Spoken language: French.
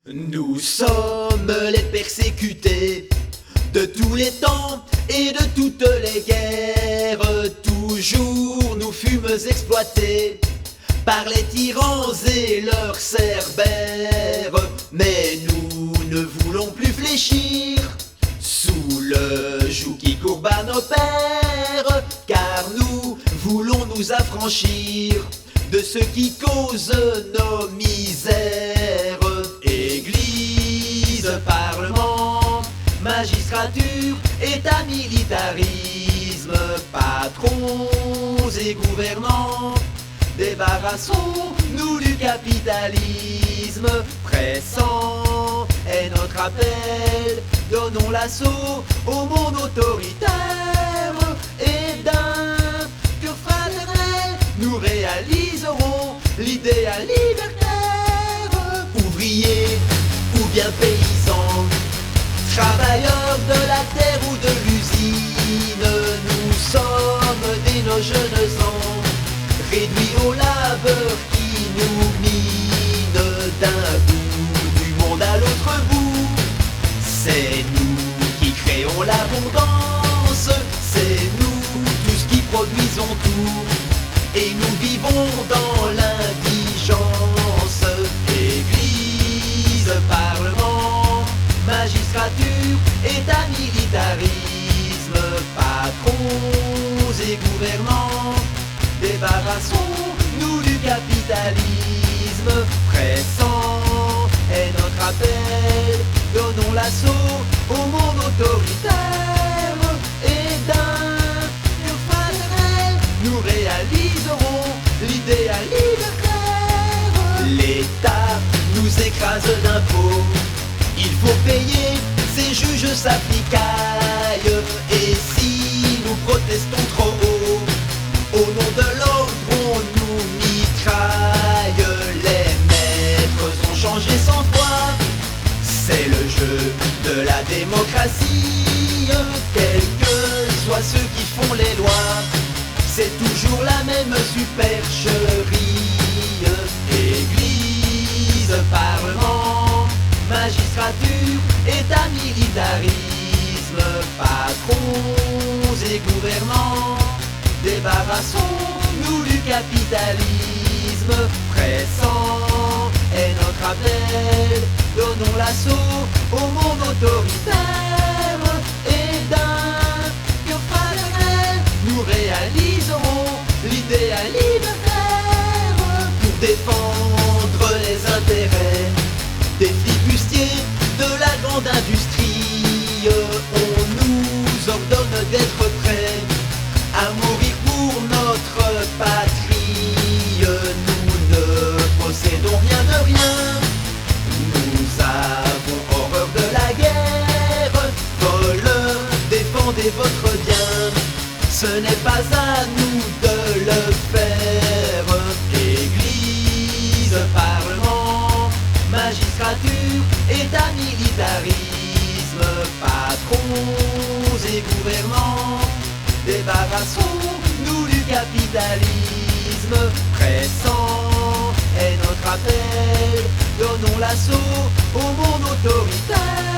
Nous sommes les persécutés de tous les temps et de toutes les guerres. Toujours nous fûmes exploités par les tyrans et leurs cerbères. Mais nous ne voulons plus fléchir sous le joug qui courbe à nos pères, car nous voulons nous affranchir de ceux qui causent nos misères. Église, parlement, magistrature, état, militarisme, patrons et gouvernants, débarrassons-nous du capitalisme. Pressant est notre appel, donnons l'assaut au monde autoritaire, et d'un cœur fraternel nous réaliserons l'idéal libertaire. Ouvriers ou bien paysans, travailleurs de la terre ou de l'usine, nous sommes dès nos jeunes ans réduits au labeur qui nous mine. D'un bout du monde à l'autre bout, c'est nous qui créons l'abondance, c'est nous tous qui produisons tout, et nous vivons dans l'indigence. Église, parlement, magistrature, état, militarisme, patrons et gouvernants, débarrassons-nous du capitalisme. Pressant est notre appel, donnons l'assaut au monde autoritaire, et d'un cœur fraternel nous réaliserons l'idéal libertaire. L'État nous écrase d'impôts, il faut payer, ces juges s'appliquaillent, et si nous protestons trop haut, au nom de l'ordre on nous mitraille. Les maîtres ont changé sans foi, c'est le jeu de la démocratie. Quels que soient ceux qui font les lois, c'est toujours la même supercherie. Église, parlement, magistrature, état, militarisme, patrons et gouvernants, débarrassons-nous du capitalisme. Pressant est notre appel, donnons l'assaut au monde autoritaire, et d'un cœur fraternel nous réaliserons l'idéal libertaire. Pour défendre les intérêts des flibustiers de la grande industrie, on nous ordonne d'être prêts à mourir pour notre patrie. Nous ne possédons rien de rien, nous avons horreur de la guerre. Voleurs, défendez votre bien, ce n'est pas à nous de le faire. Église, parlement, magistrature, état, militarisme, patrons et gouvernants, débarrassons-nous du capitalisme. Pressant est notre appel, donnons l'assaut au monde autoritaire.